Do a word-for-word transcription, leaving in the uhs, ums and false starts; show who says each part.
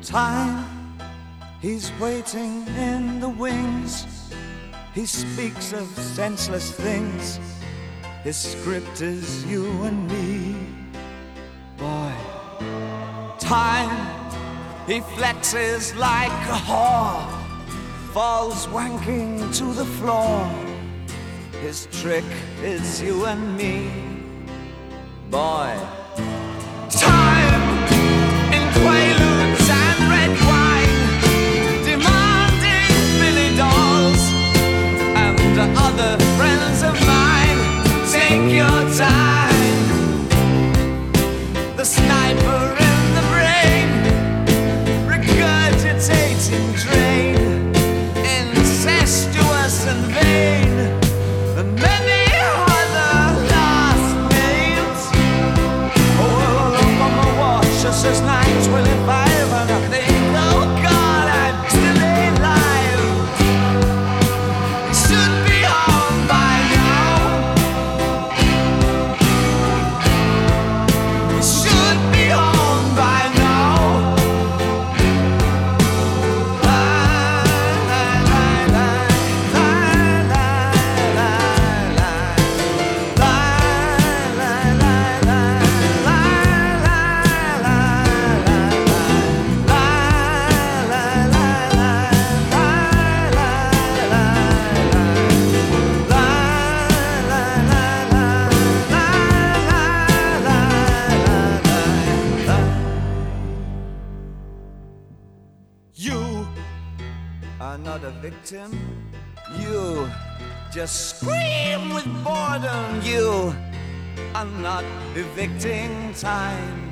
Speaker 1: Time, he's waiting in the wings. He speaks of senseless things. His script is you and me. Boy, time, he flexes like a whore, falls wanking to the floor. His trick is you and me. Boy, time, in quaaludes and red wine, demanding Billy dolls and other friends of mine. Take your time. The sniper in the brain, regurgitating drain, incestuous and vain, and many other last names. Oh, look on my watch, just as nine twenty-five, and I think, oh God, I'm still alive. He should be home by now. He should be home by now. La, la, la, la, la, la, la, la. La, la, la, la, la, la, la, la. La, la, la, la, You are not a victim. You just scream with boredom. You are not evicting time.